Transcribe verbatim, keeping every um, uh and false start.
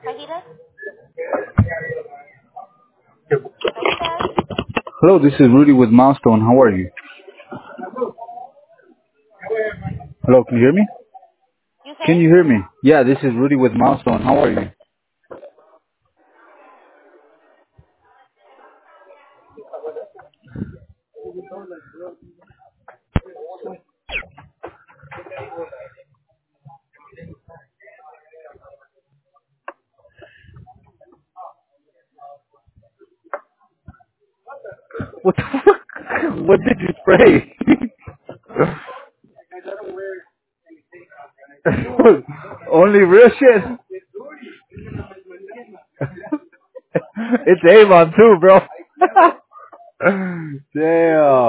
Hagiras? Hagiras? Hello, this is Rudy with Milestone. How are you? Hello, can you hear me? You Can say? you hear me? Yeah, this is Rudy with Milestone. How are you? What the fuck? What did you spray? Only real shit. It's Avon too, bro. Damn.